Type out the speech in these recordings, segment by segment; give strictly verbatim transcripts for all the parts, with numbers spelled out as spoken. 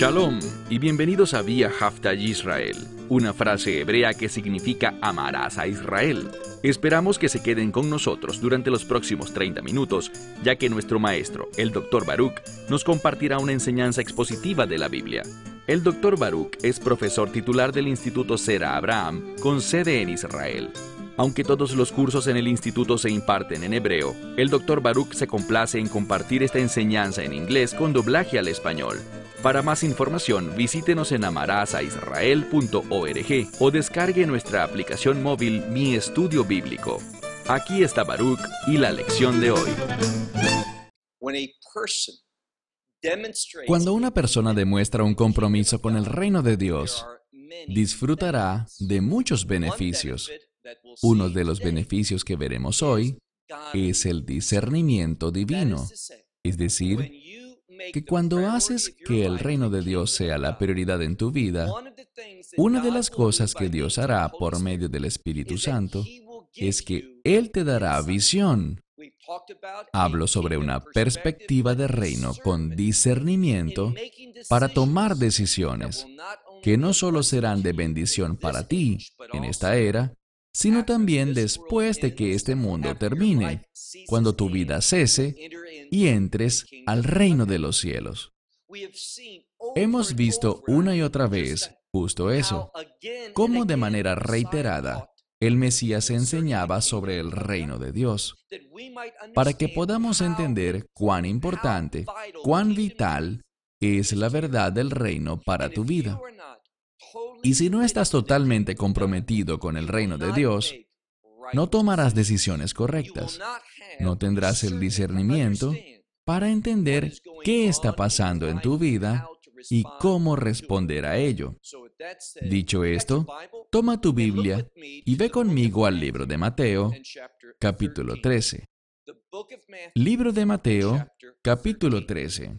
Shalom y bienvenidos a Vía Hafta Yisrael, una frase hebrea que significa amarás a Israel. Esperamos que se queden con nosotros durante los próximos treinta minutos, ya que nuestro maestro, el doctor Baruch, nos compartirá una enseñanza expositiva de la Biblia. El doctor Baruch es profesor titular del Instituto Sera Abraham, con sede en Israel. Aunque todos los cursos en el instituto se imparten en hebreo, el doctor Baruch se complace en compartir esta enseñanza en inglés con doblaje al español. Para más información, visítenos en amarasaisrael punto org o descargue nuestra aplicación móvil Mi Estudio Bíblico. Aquí está Baruch y la lección de hoy. Cuando una persona demuestra un compromiso con el reino de Dios, disfrutará de muchos beneficios. Uno de los beneficios que veremos hoy es el discernimiento divino, es decir, que cuando haces que el reino de Dios sea la prioridad en tu vida, una de las cosas que Dios hará por medio del Espíritu Santo es que Él te dará visión. Hablo sobre una perspectiva de reino con discernimiento para tomar decisiones que no solo serán de bendición para ti en esta era, sino también después de que este mundo termine, cuando tu vida cese y entres al reino de los cielos. Hemos visto una y otra vez justo eso, cómo de manera reiterada el Mesías enseñaba sobre el reino de Dios, para que podamos entender cuán importante, cuán vital es la verdad del reino para tu vida. Y si no estás totalmente comprometido con el reino de Dios, no tomarás decisiones correctas, no tendrás el discernimiento para entender qué está pasando en tu vida y cómo responder a ello. Dicho esto, toma tu Biblia y ve conmigo al libro de Mateo, capítulo trece. Libro de Mateo, capítulo trece.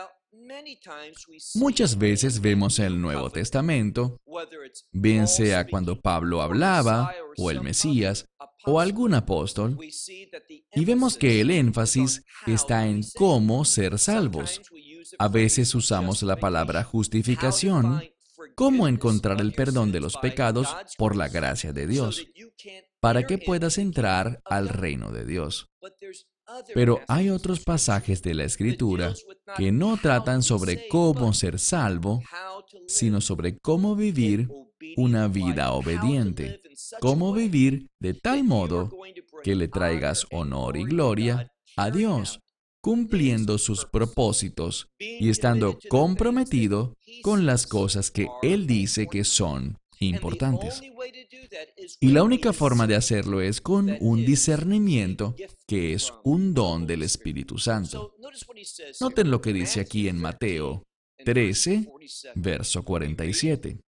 Muchas veces vemos el Nuevo Testamento, bien sea cuando Pablo hablaba, o el Mesías, o algún apóstol, y vemos que el énfasis está en cómo ser salvos. A veces usamos la palabra justificación, cómo encontrar el perdón de los pecados por la gracia de Dios, para que puedas entrar al reino de Dios. Pero hay otros pasajes de la Escritura que no tratan sobre cómo ser salvo, sino sobre cómo vivir una vida obediente, cómo vivir de tal modo que le traigas honor y gloria a Dios, cumpliendo sus propósitos y estando comprometido con las cosas que Él dice que son importantes. Y la única forma de hacerlo es con un discernimiento que es un don del Espíritu Santo. Noten lo que dice aquí en Mateo trece, verso cuarenta y siete.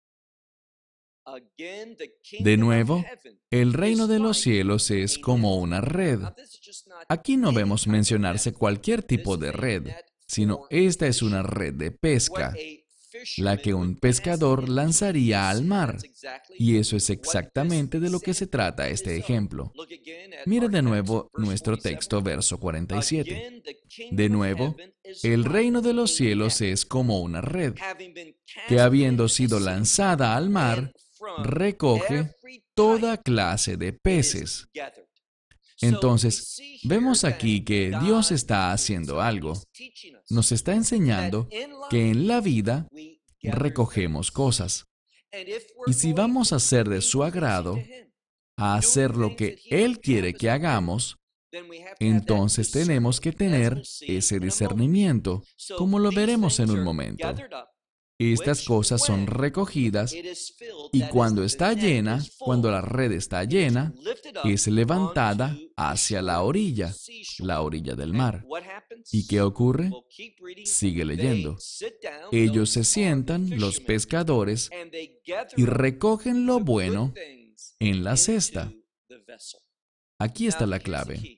De nuevo, el reino de los cielos es como una red. Aquí no vemos mencionarse cualquier tipo de red, sino esta es una red de pesca, la que un pescador lanzaría al mar. Y eso es exactamente de lo que se trata este ejemplo. Mira de nuevo nuestro texto, verso cuarenta y siete. De nuevo, el reino de los cielos es como una red, que habiendo sido lanzada al mar, recoge toda clase de peces. Entonces, vemos aquí que Dios está haciendo algo. Nos está enseñando que en la vida recogemos cosas. Y si vamos a ser de su agrado, a hacer lo que Él quiere que hagamos, entonces tenemos que tener ese discernimiento, como lo veremos en un momento. Estas cosas son recogidas y cuando está llena, cuando la red está llena, es levantada hacia la orilla, la orilla del mar. ¿Y qué ocurre? Sigue leyendo. Ellos se sientan, los pescadores, y recogen lo bueno en la cesta. Aquí está la clave.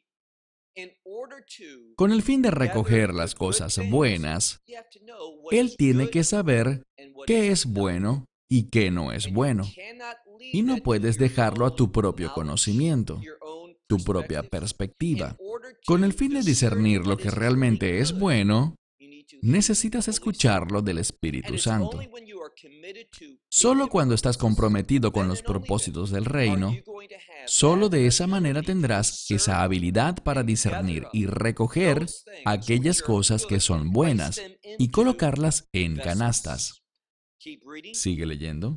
Con el fin de recoger las cosas buenas, Él tiene que saber qué es bueno y qué no es bueno. Y no puedes dejarlo a tu propio conocimiento, tu propia perspectiva. Con el fin de discernir lo que realmente es bueno, necesitas escucharlo del Espíritu Santo. Solo cuando estás comprometido con los propósitos del reino, solo de esa manera tendrás esa habilidad para discernir y recoger aquellas cosas que son buenas y colocarlas en canastas. Sigue leyendo.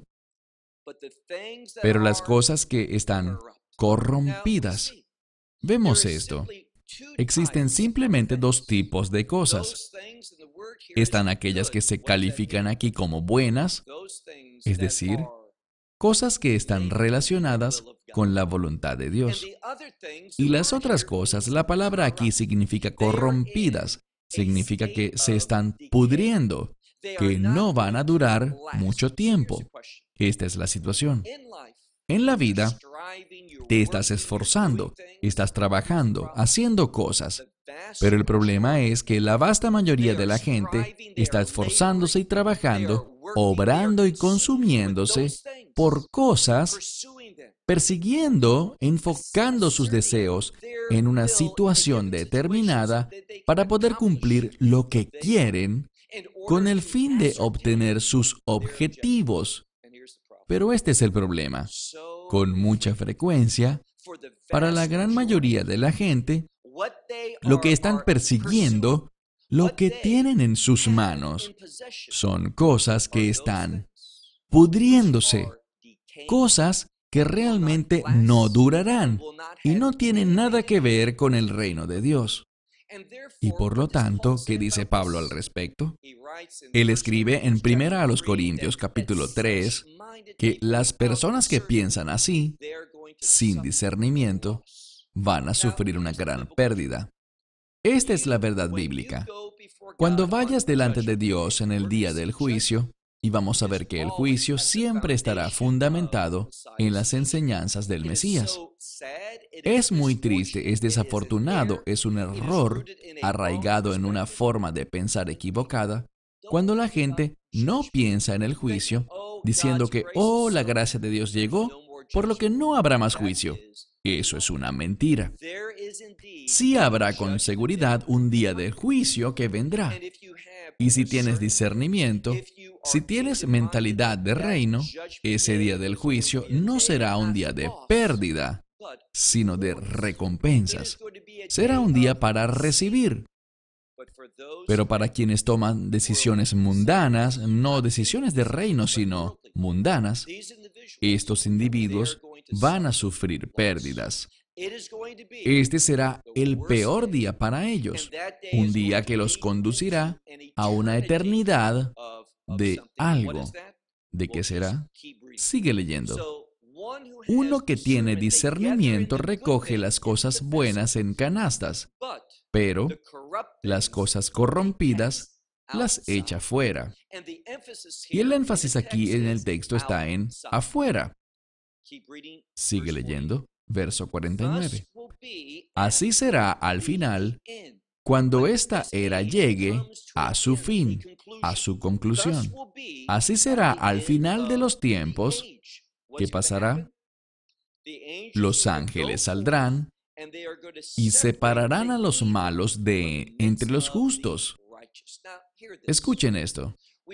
Pero las cosas que están corrompidas. Vemos esto. Existen simplemente dos tipos de cosas. Están aquellas que se califican aquí como buenas, es decir, cosas que están relacionadas con la voluntad de Dios. Y las otras cosas, la palabra aquí significa corrompidas, significa que se están pudriendo, que no van a durar mucho tiempo. Esta es la situación. En la vida, te estás esforzando, estás trabajando, haciendo cosas. Pero el problema es que la vasta mayoría de la gente está esforzándose y trabajando, obrando y consumiéndose por cosas, persiguiendo, enfocando sus deseos en una situación determinada para poder cumplir lo que quieren con el fin de obtener sus objetivos. Pero este es el problema. Con mucha frecuencia, para la gran mayoría de la gente, lo que están persiguiendo, lo que tienen en sus manos, son cosas que están pudriéndose, cosas que realmente no durarán y no tienen nada que ver con el reino de Dios. Y por lo tanto, ¿qué dice Pablo al respecto? Él escribe en Primera a los Corintios capítulo tres que las personas que piensan así, sin discernimiento, van a sufrir una gran pérdida. Esta es la verdad bíblica. Cuando vayas delante de Dios en el día del juicio, y vamos a ver que el juicio siempre estará fundamentado en las enseñanzas del Mesías. Es muy triste, es desafortunado, es un error arraigado en una forma de pensar equivocada, cuando la gente no piensa en el juicio, diciendo que, oh, la gracia de Dios llegó, por lo que no habrá más juicio. Eso es una mentira. Sí habrá con seguridad un día del juicio que vendrá. Y si tienes discernimiento, si tienes mentalidad de reino, ese día del juicio no será un día de pérdida, sino de recompensas. Será un día para recibir. Pero para quienes toman decisiones mundanas, no decisiones de reino, sino mundanas, estos individuos van a sufrir pérdidas. Este será el peor día para ellos, un día que los conducirá a una eternidad de algo. ¿De qué será? Sigue leyendo. Uno que tiene discernimiento recoge las cosas buenas en canastas, pero las cosas corrompidas las echa fuera. Y el énfasis aquí en el texto está en afuera. Sigue leyendo, verso cuarenta y nueve. Así será al final, cuando esta era llegue a su fin, a su conclusión. Así será al final de los tiempos. ¿Qué pasará? Los ángeles saldrán y separarán a los malos de entre los justos. Escuchen esto.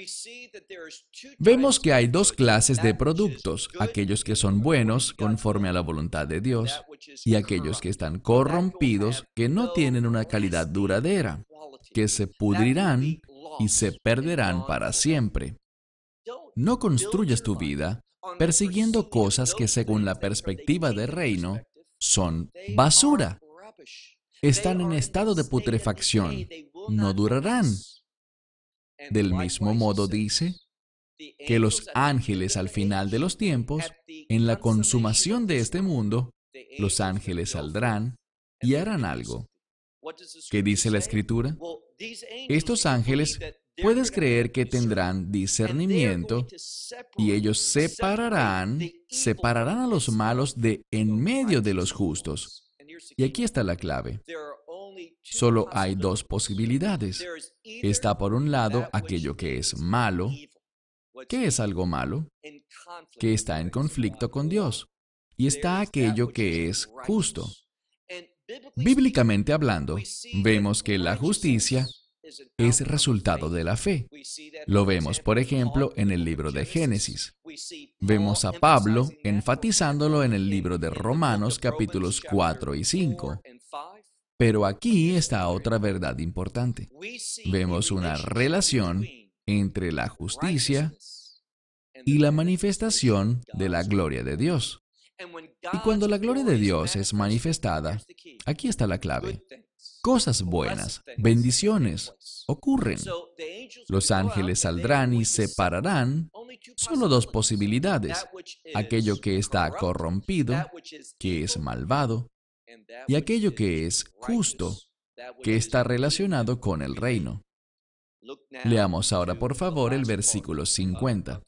Vemos que hay dos clases de productos, aquellos que son buenos conforme a la voluntad de Dios y aquellos que están corrompidos, que no tienen una calidad duradera, que se pudrirán y se perderán para siempre. No construyas tu vida persiguiendo cosas que según la perspectiva del reino son basura. Están en estado de putrefacción, no durarán. Del mismo modo dice que los ángeles al final de los tiempos, en la consumación de este mundo, los ángeles saldrán y harán algo. ¿Qué dice la Escritura? Estos ángeles, puedes creer que tendrán discernimiento y ellos separarán, separarán a los malos de en medio de los justos. Y aquí está la clave. Solo hay dos posibilidades. Está por un lado aquello que es malo. ¿Qué es algo malo? Que está en conflicto con Dios. Y está aquello que es justo. Bíblicamente hablando, vemos que la justicia es resultado de la fe. Lo vemos, por ejemplo, en el libro de Génesis. Vemos a Pablo enfatizándolo en el libro de Romanos capítulos cuatro y cinco. Pero aquí está otra verdad importante. Vemos una relación entre la justicia y la manifestación de la gloria de Dios. Y cuando la gloria de Dios es manifestada, aquí está la clave. Cosas buenas, bendiciones, ocurren. Los ángeles saldrán y separarán solo dos posibilidades: aquello que está corrompido, que es malvado, y aquello que es justo, que está relacionado con el reino. Leamos ahora, por favor, el versículo cincuenta.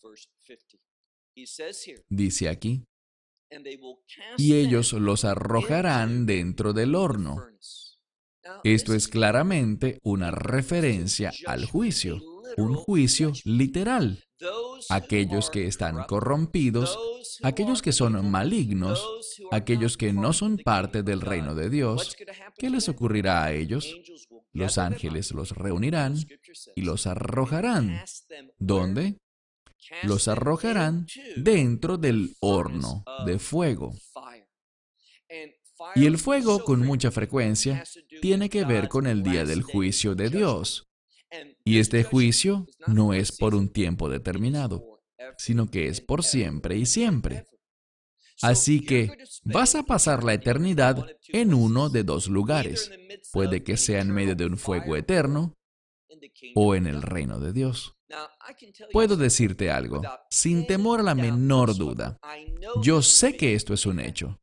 Dice aquí: y ellos los arrojarán dentro del horno. Esto es claramente una referencia al juicio, un juicio literal. Aquellos que están corrompidos, aquellos que son malignos, aquellos que no son parte del reino de Dios, ¿qué les ocurrirá a ellos? Los ángeles los reunirán y los arrojarán. ¿Dónde? Los arrojarán dentro del horno de fuego. Y el fuego, con mucha frecuencia, tiene que ver con el día del juicio de Dios. Y este juicio no es por un tiempo determinado, sino que es por siempre y siempre. Así que vas a pasar la eternidad en uno de dos lugares. Puede que sea en medio de un fuego eterno o en el reino de Dios. Puedo decirte algo, sin temor a la menor duda. Yo sé que esto es un hecho.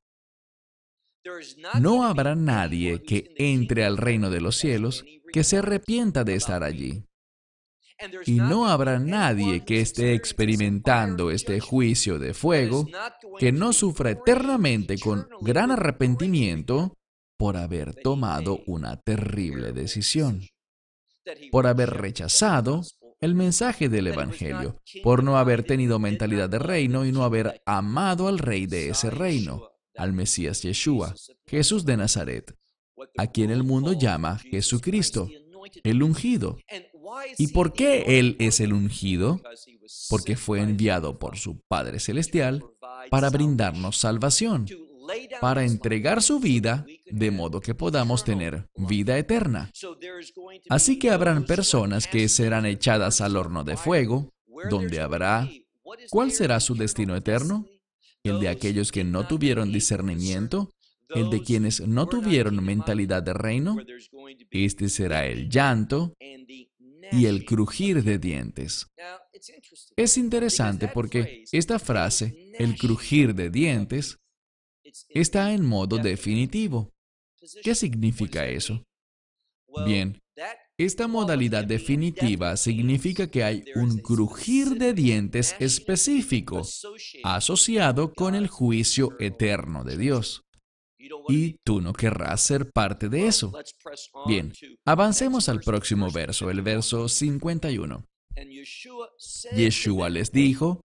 No habrá nadie que entre al reino de los cielos que se arrepienta de estar allí. Y no habrá nadie que esté experimentando este juicio de fuego que no sufra eternamente con gran arrepentimiento por haber tomado una terrible decisión, por haber rechazado el mensaje del Evangelio, por no haber tenido mentalidad de reino y no haber amado al Rey de ese reino, al Mesías Yeshua, Jesús de Nazaret, a quien el mundo llama Jesucristo, el ungido. ¿Y por qué Él es el ungido? Porque fue enviado por su Padre Celestial para brindarnos salvación, para entregar su vida de modo que podamos tener vida eterna. Así que habrán personas que serán echadas al horno de fuego, donde habrá... ¿Cuál será su destino eterno? ¿El de aquellos que no tuvieron discernimiento? ¿El de quienes no tuvieron mentalidad de reino? Este será el llanto y el crujir de dientes. Es interesante porque esta frase, el crujir de dientes, está en modo definitivo. ¿Qué significa eso? Bien, esta modalidad definitiva significa que hay un crujir de dientes específico asociado con el juicio eterno de Dios. Y tú no querrás ser parte de eso. Bien, avancemos al próximo verso, el verso cincuenta y uno. Yeshua les dijo: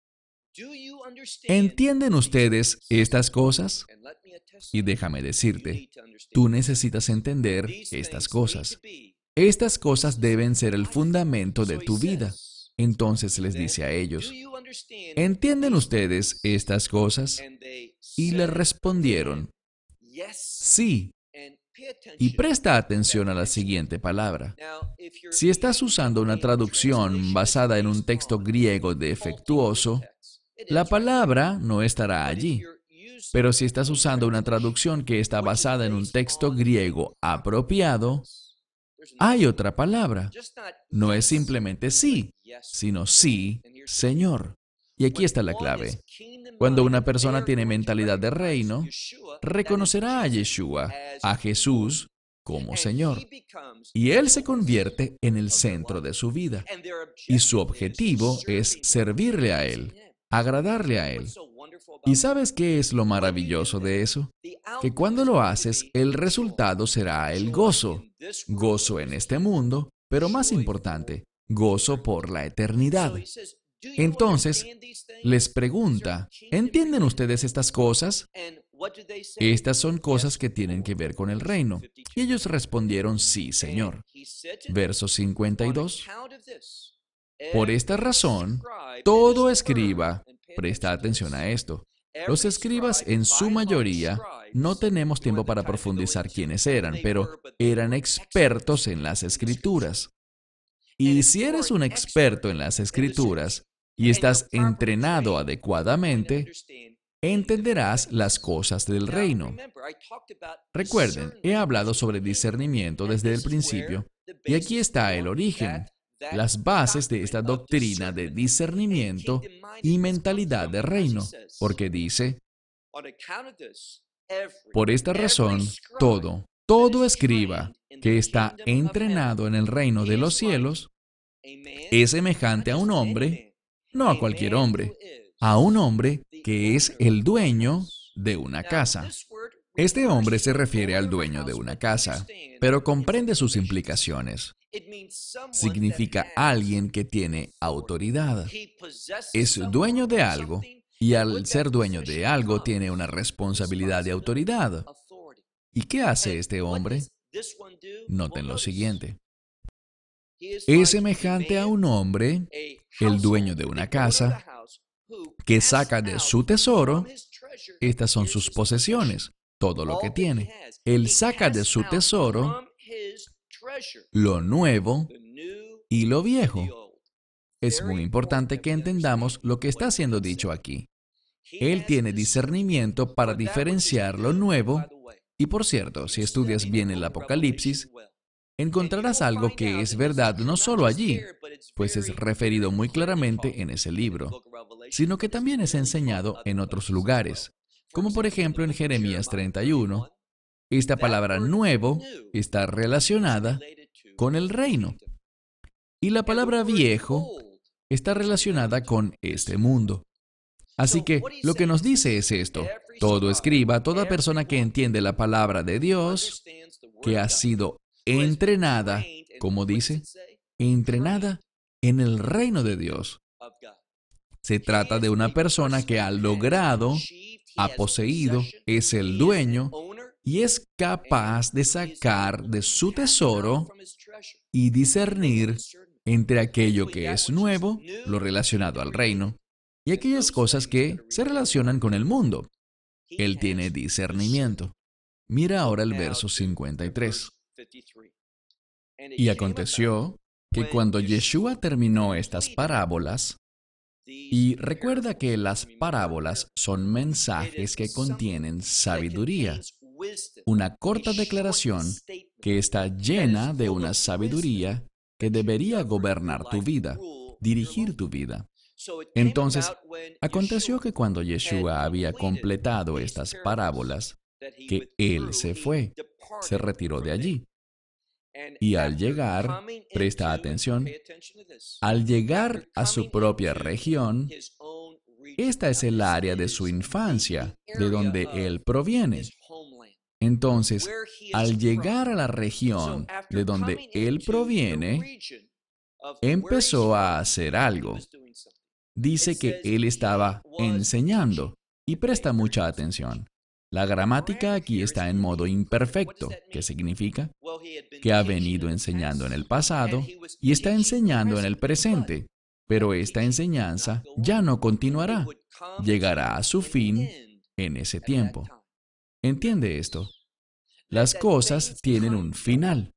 ¿entienden ustedes estas cosas? Y déjame decirte, tú necesitas entender estas cosas. Estas cosas deben ser el fundamento de tu vida. Entonces les dice a ellos: ¿entienden ustedes estas cosas? Y le respondieron: sí. Y presta atención a la siguiente palabra. Si estás usando una traducción basada en un texto griego defectuoso, la palabra no estará allí. Pero si estás usando una traducción que está basada en un texto griego apropiado, hay otra palabra. No es simplemente sí, sino sí, Señor. Y aquí está la clave. Cuando una persona tiene mentalidad de reino, reconocerá a Yeshua, a Jesús, como Señor. Y Él se convierte en el centro de su vida. Y su objetivo es servirle a Él, agradarle a Él. ¿Y sabes qué es lo maravilloso de eso? Que cuando lo haces, el resultado será el gozo. Gozo en este mundo, pero más importante, gozo por la eternidad. Entonces, les pregunta: ¿entienden ustedes estas cosas? Estas son cosas que tienen que ver con el reino. Y ellos respondieron, sí, Señor. Verso cincuenta y dos. Por esta razón, todo escriba, presta atención a esto. Los escribas, en su mayoría, no tenemos tiempo para profundizar quiénes eran, pero eran expertos en las escrituras. Y si eres un experto en las escrituras y estás entrenado adecuadamente, entenderás las cosas del reino. Recuerden, he hablado sobre discernimiento desde el principio, y aquí está el origen, las bases de esta doctrina de discernimiento y mentalidad de reino, porque dice, por esta razón, todo, todo escriba que está entrenado en el reino de los cielos es semejante a un hombre, no a cualquier hombre, a un hombre que es el dueño de una casa. Este hombre se refiere al dueño de una casa, pero comprende sus implicaciones. Significa alguien que tiene autoridad. Es dueño de algo, y al ser dueño de algo tiene una responsabilidad de autoridad. ¿Y qué hace este hombre? Noten lo siguiente. Es semejante a un hombre, el dueño de una casa, que saca de su tesoro, estas son sus posesiones, todo lo que tiene. Él saca de su tesoro lo nuevo y lo viejo. Es muy importante que entendamos lo que está siendo dicho aquí. Él tiene discernimiento para diferenciar lo nuevo, y por cierto, si estudias bien el Apocalipsis, encontrarás algo que es verdad no solo allí, pues es referido muy claramente en ese libro, sino que también es enseñado en otros lugares, como por ejemplo en Jeremías treinta y uno. Esta palabra nuevo está relacionada con el reino, y la palabra viejo está relacionada con este mundo. Así que lo que nos dice es esto: todo escriba, toda persona que entiende la palabra de Dios, que ha sido entrenada, ¿cómo dice? Entrenada en el reino de Dios. Se trata de una persona que ha logrado, ha poseído, es el dueño y es capaz de sacar de su tesoro y discernir entre aquello que es nuevo, lo relacionado al reino, y aquellas cosas que se relacionan con el mundo. Él tiene discernimiento. Mira ahora el verso cincuenta y tres. Y aconteció que cuando Yeshua terminó estas parábolas, y recuerda que las parábolas son mensajes que contienen sabiduría, una corta declaración que está llena de una sabiduría que debería gobernar tu vida, dirigir tu vida. Entonces, aconteció que cuando Yeshua había completado estas parábolas, que Él se fue, se retiró de allí. Y al llegar, presta atención, al llegar a su propia región, esta es el área de su infancia, de donde Él proviene. Entonces, al llegar a la región de donde Él proviene, empezó a hacer algo. Dice que Él estaba enseñando, y presta mucha atención. La gramática aquí está en modo imperfecto, que significa que ha venido enseñando en el pasado y está enseñando en el presente, pero esta enseñanza ya no continuará, llegará a su fin en ese tiempo. ¿Entiende esto? Las cosas tienen un final.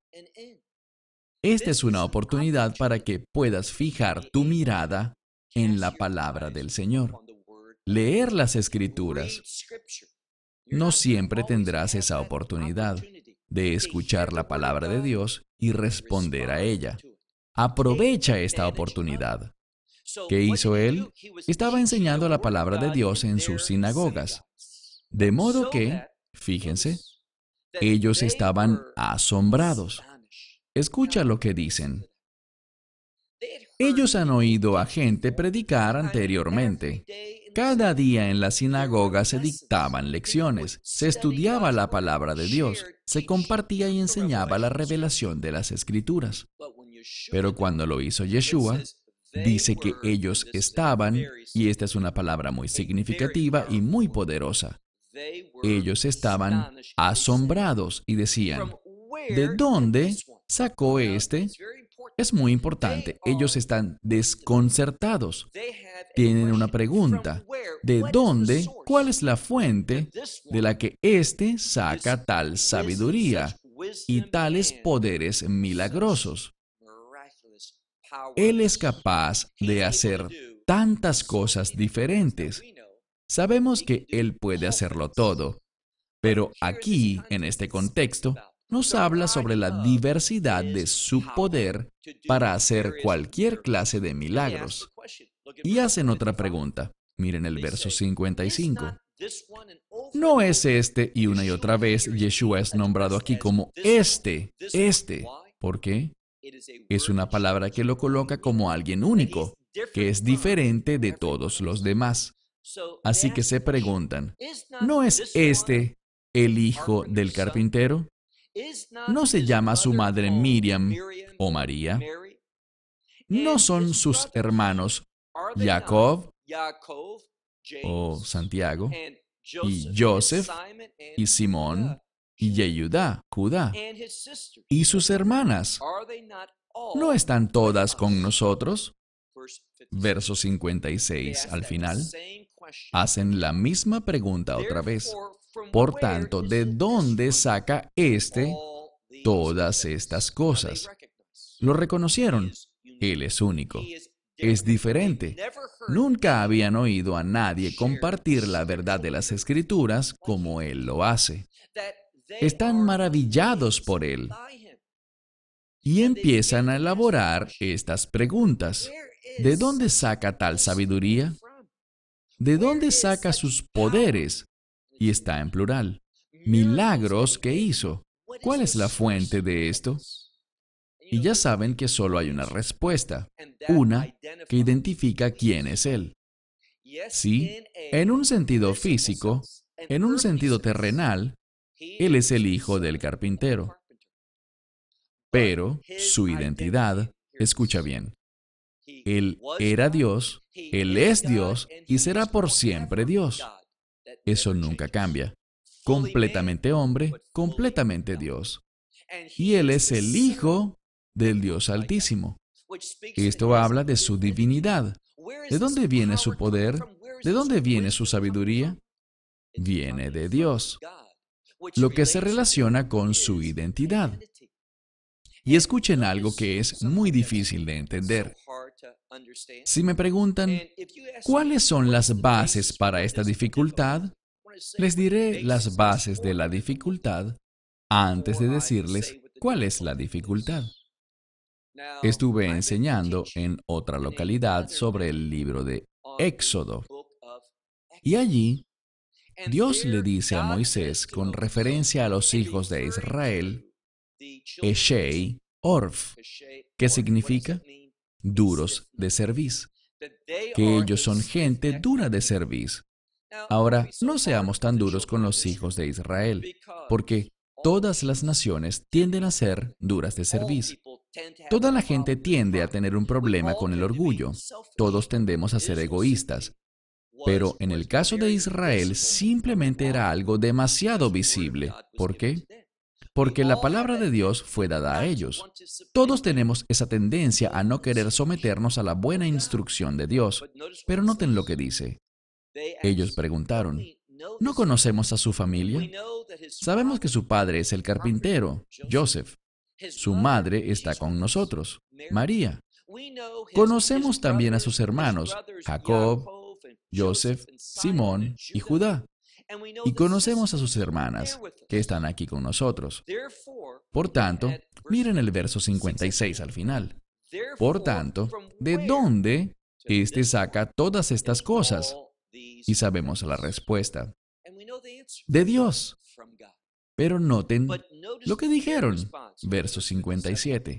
Esta es una oportunidad para que puedas fijar tu mirada en la palabra del Señor. Leer las Escrituras. No siempre tendrás esa oportunidad de escuchar la palabra de Dios y responder a ella. Aprovecha esta oportunidad. ¿Qué hizo él? Estaba enseñando la palabra de Dios en sus sinagogas. De modo que, fíjense, ellos estaban asombrados. Escucha lo que dicen. Ellos han oído a gente predicar anteriormente. Cada día en la sinagoga se dictaban lecciones, se estudiaba la palabra de Dios, se compartía y enseñaba la revelación de las Escrituras. Pero cuando lo hizo Yeshua, dice que ellos estaban, y esta es una palabra muy significativa y muy poderosa, Ellos estaban asombrados y decían, ¿de dónde sacó este? Es muy importante. Ellos están desconcertados. Tienen una pregunta. ¿De dónde? ¿Cuál es la fuente de la que éste saca tal sabiduría y tales poderes milagrosos? Él es capaz de hacer tantas cosas diferentes. Sabemos que Él puede hacerlo todo, pero aquí, en este contexto, nos habla sobre la diversidad de su poder para hacer cualquier clase de milagros. Y hacen otra pregunta. Miren el verso cincuenta y cinco. No es este, y una y otra vez Yeshua es nombrado aquí como este, este. ¿Por qué? Es una palabra que lo coloca como alguien único, que es diferente de todos los demás. Así que se preguntan, ¿no es este el hijo del carpintero? ¿No se llama su madre Miriam o María? ¿No son sus hermanos Jacob o Santiago y Joseph y Simón y Yehudá, Judá y sus hermanas? ¿No están todas con nosotros? Verso cincuenta y seis al final. Hacen la misma pregunta otra vez. Por tanto, ¿de dónde saca éste todas estas cosas? Lo reconocieron. Él es único. Es diferente. Nunca habían oído a nadie compartir la verdad de las Escrituras como Él lo hace. Están maravillados por Él. Y empiezan a elaborar estas preguntas. ¿De dónde saca tal sabiduría? ¿De dónde saca sus poderes? Y está en plural. Milagros que hizo. ¿Cuál es la fuente de esto? Y ya saben que solo hay una respuesta. Una que identifica quién es Él. Sí, en un sentido físico, en un sentido terrenal, Él es el hijo del carpintero. Pero su identidad, escucha bien, Él era Dios, Él es Dios y será por siempre Dios. Eso nunca cambia. Completamente hombre, completamente Dios. Y Él es el Hijo del Dios Altísimo. Esto habla de su divinidad. ¿De dónde viene su poder? ¿De dónde viene su sabiduría? Viene de Dios, lo que se relaciona con su identidad. Y escuchen algo que es muy difícil de entender. Si me preguntan, ¿cuáles son las bases para esta dificultad? Les diré las bases de la dificultad antes de decirles cuál es la dificultad. Estuve enseñando en otra localidad sobre el libro de Éxodo. Y allí, Dios le dice a Moisés, con referencia a los hijos de Israel, Eshei Orf, que significa duros de cerviz, que ellos son gente dura de cerviz. Ahora, no seamos tan duros con los hijos de Israel, porque todas las naciones tienden a ser duras de cerviz. Toda la gente tiende a tener un problema con el orgullo. Todos tendemos a ser egoístas. Pero en el caso de Israel simplemente era algo demasiado visible. ¿Por qué? Porque la palabra de Dios fue dada a ellos. Todos tenemos esa tendencia a no querer someternos a la buena instrucción de Dios. Pero noten lo que dice. Ellos preguntaron, ¿no conocemos a su familia? Sabemos que su padre es el carpintero, Joseph. Su madre está con nosotros, María. Conocemos también a sus hermanos, Jacob, Joseph, Simón y Judá. Y conocemos a sus hermanas, que están aquí con nosotros. Por tanto, miren el verso cincuenta y seis al final. Por tanto, ¿de dónde éste saca todas estas cosas? Y sabemos la respuesta. De Dios. Pero noten lo que dijeron. Verso cincuenta y siete.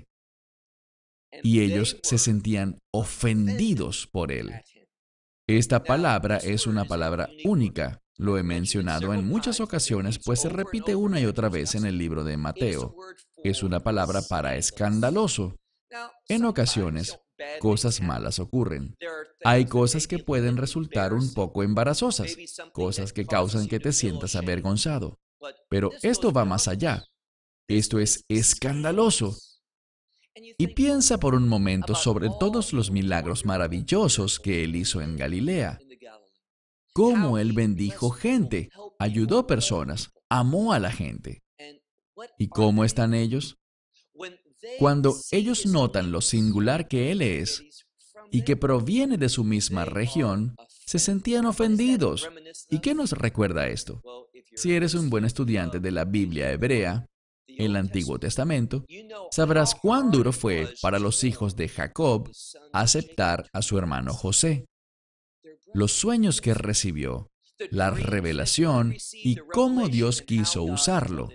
Y ellos se sentían ofendidos por él. Esta palabra es una palabra única. Lo he mencionado en muchas ocasiones, pues se repite una y otra vez en el libro de Mateo. Es una palabra para escandaloso. En ocasiones, cosas malas ocurren. Hay cosas que pueden resultar un poco embarazosas, cosas que causan que te sientas avergonzado. Pero esto va más allá. Esto es escandaloso. Y piensa por un momento sobre todos los milagros maravillosos que Él hizo en Galilea. Cómo Él bendijo gente, ayudó personas, amó a la gente. ¿Y cómo están ellos? Cuando ellos notan lo singular que Él es y que proviene de su misma región, se sentían ofendidos. ¿Y qué nos recuerda esto? Si eres un buen estudiante de la Biblia hebrea, el Antiguo Testamento, sabrás cuán duro fue para los hijos de Jacob aceptar a su hermano José. Los sueños que recibió, la revelación y cómo Dios quiso usarlo.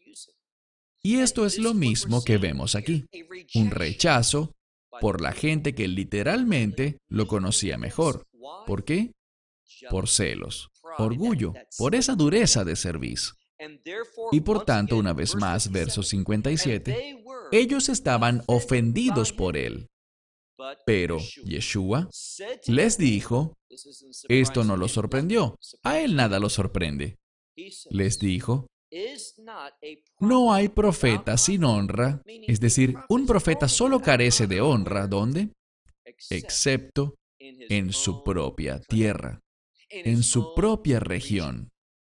Y esto es lo mismo que vemos aquí, un rechazo por la gente que literalmente lo conocía mejor. ¿Por qué? Por celos, orgullo, por esa dureza de cerviz. Y por tanto, una vez más, verso cincuenta y siete, ellos estaban ofendidos por él. Pero Yeshua les dijo, esto no lo sorprendió, a él nada lo sorprende. Les dijo, no hay profeta sin honra, es decir, un profeta solo carece de honra, ¿dónde? Excepto en su propia tierra, en su propia región.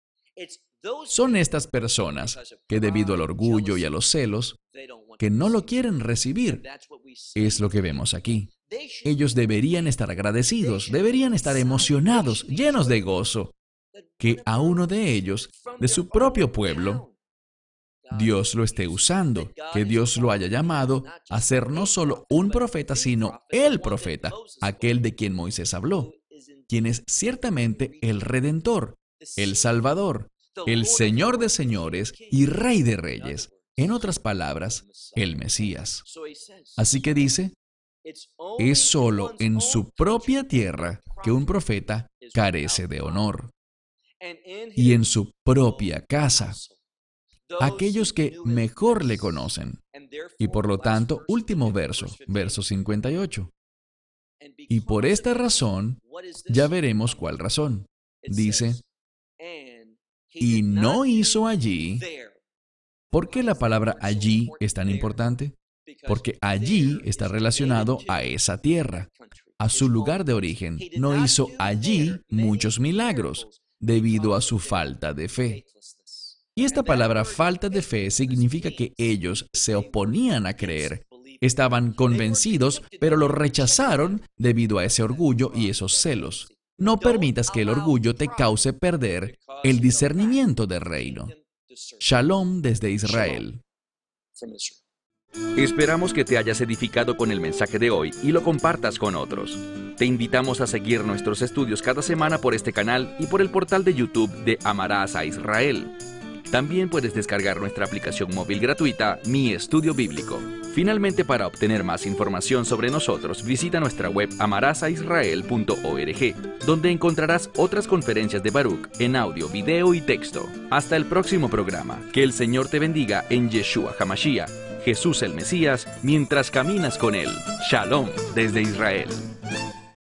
Son estas personas que debido al orgullo y a los celos, que no lo quieren recibir. Es lo que vemos aquí. Ellos deberían estar agradecidos, deberían estar emocionados, llenos de gozo, que a uno de ellos, de su propio pueblo, Dios lo esté usando, que Dios lo haya llamado a ser no solo un profeta, sino el profeta, aquel de quien Moisés habló, quien es ciertamente el Redentor, el Salvador, el Señor de señores y Rey de reyes. En otras palabras, el Mesías. Así que dice, es solo en su propia tierra que un profeta carece de honor. Y en su propia casa, aquellos que mejor le conocen. Y por lo tanto, último verso, verso cincuenta y ocho. Y por esta razón, ya veremos cuál razón. Dice, y no hizo allí. ¿Por qué la palabra allí es tan importante? Porque allí está relacionado a esa tierra, a su lugar de origen. No hizo allí muchos milagros debido a su falta de fe. Y esta palabra falta de fe significa que ellos se oponían a creer. Estaban convencidos, pero lo rechazaron debido a ese orgullo y esos celos. No permitas que el orgullo te cause perder el discernimiento del reino. Shalom desde Israel. Esperamos que te hayas edificado con el mensaje de hoy y lo compartas con otros. Te invitamos a seguir nuestros estudios cada semana por este canal y por el portal de YouTube de Amarás a Israel. También puedes descargar nuestra aplicación móvil gratuita, Mi Estudio Bíblico. Finalmente, para obtener más información sobre nosotros, visita nuestra web amarás a israel punto org, donde encontrarás otras conferencias de Baruch en audio, video y texto. Hasta el próximo programa. Que el Señor te bendiga en Yeshua HaMashiach, Jesús el Mesías, mientras caminas con Él. Shalom desde Israel.